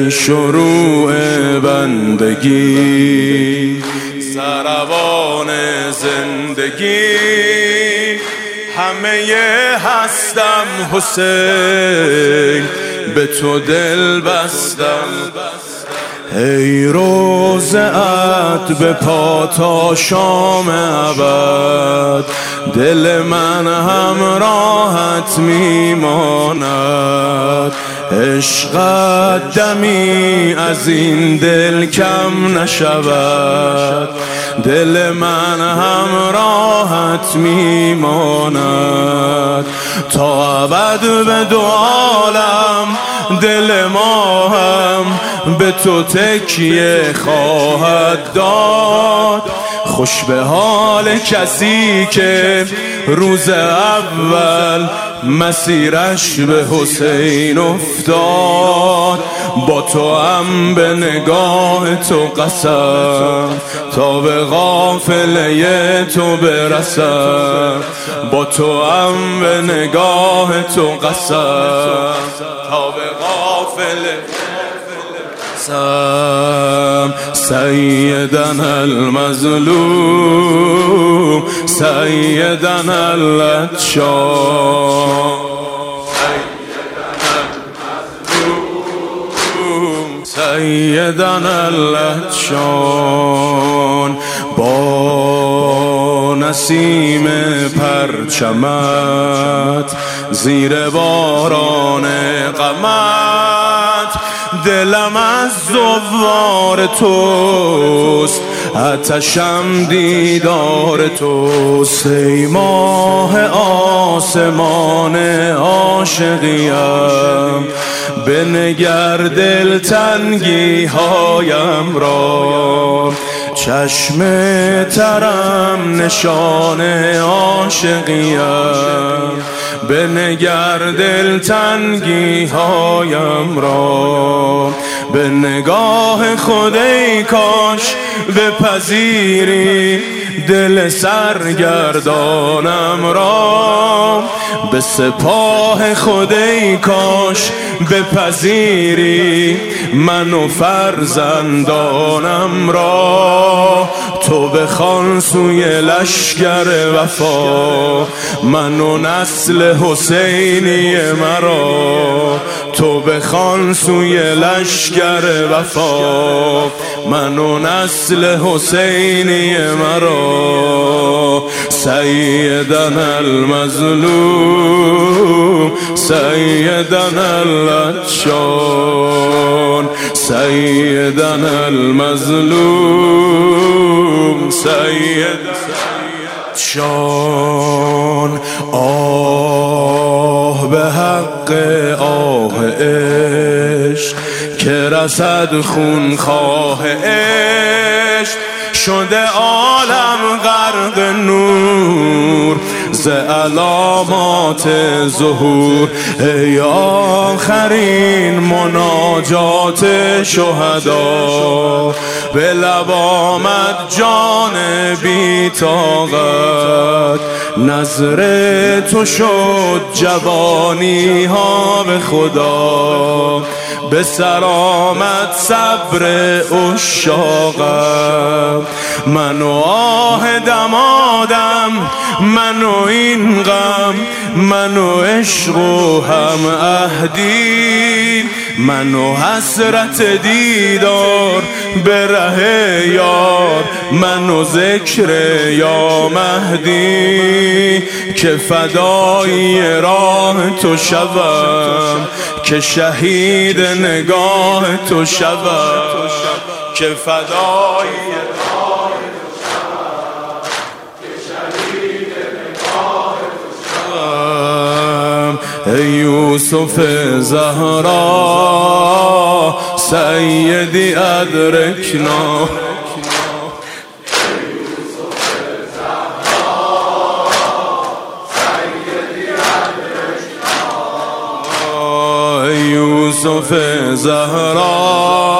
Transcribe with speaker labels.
Speaker 1: ای شروع بندگی، سروان زندگی، همه هستم حسین، به تو دل بستم. ای روضه‌ات به پا تا شام ابد، دل من همراهت میماند. عشقت دمی از این دل کم نشود، دل من همراهت میماند. تا ابد به دو عالم دل ما هم به تو تکیه خواهد داد. خوش به حال کسی که روز اول مسیرش به حسین افتاد. با تو هم به نگاه تو قسم تا به قافله تو برسم. با تو هم به نگاه تو قسم تا به قافله سیدنا المظلوم، سیدنا العطشان، سیدنا العطشان. با نسیم پرچمت زیر باران غمت، دلم از زوار توست، آتشم دیدار توست. ای ماه آسمان عاشقیم، بنگر دلتنگی هایم را. چشم ترم نشان عاشقیم، بنگر دلتنگی هایم را. به نگاه خود ای کاش بپذیری دل سرگردانم را. به سپاه خود ای کاش بپذیری من و فرزندانم را. تو بخوان سوی لشکر وفا من و نسل حسینی مرا. تو بخوان سوی لشکر وفا من و نسل حسینی مرا. سیدنا المظلوم، سیدنا العطشان، سیدنا المظلوم، سیدنا العطشان. آه به حق آه عشق که رسد خون خواه عشق. شده عالم غرق نور ز علامات ظهور. ای آخرین مناجات شهدا، به لب آمد جان بی طاقت. نظر تو شد جوانی ها به خدا، به سر آمد صبر عشاقم. من و آه دمادم، من و این غم، من و عشق و هم عهدی، من و حسرت دیدار به ره یار، من و ذکر یا مهدی. که فدایی راه تو شوم، که شهید نگاه تو شوم، که فدایی راه تو شوم، که شهید نگاه تو شوم. ای یوسف زهرا سیدی ادرکنا، یوسف زهرا